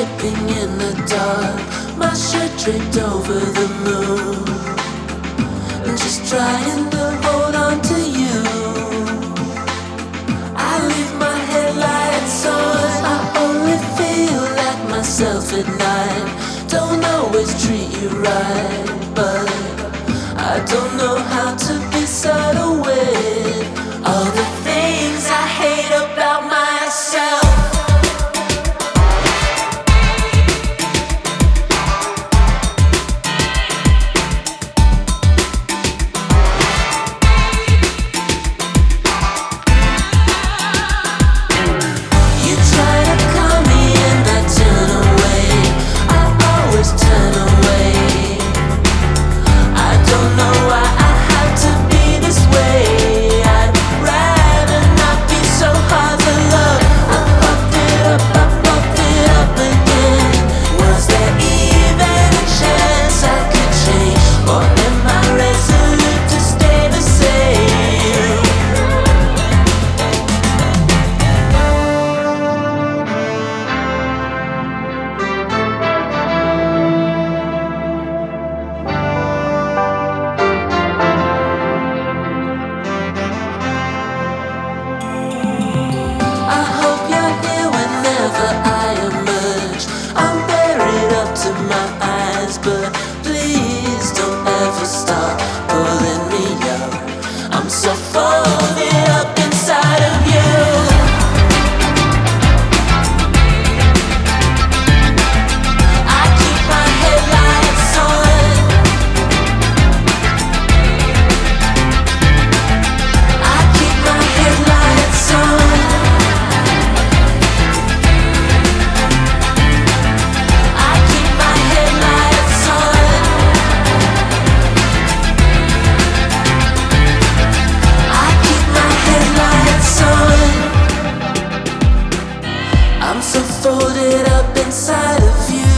slipping in the dark, my shirt draped over the moon, and just trying to hold on to you. I leave my headlights on, I only feel like myself at night. Don't always treat you right, but I don't know how to be subtle with all the things I hate about myself. But please don't ever stop pulling me up. I'm so folded up inside of you. I keep my headlights on, I keep my headlights on, I keep my headlights on. I'm so folded up inside of you.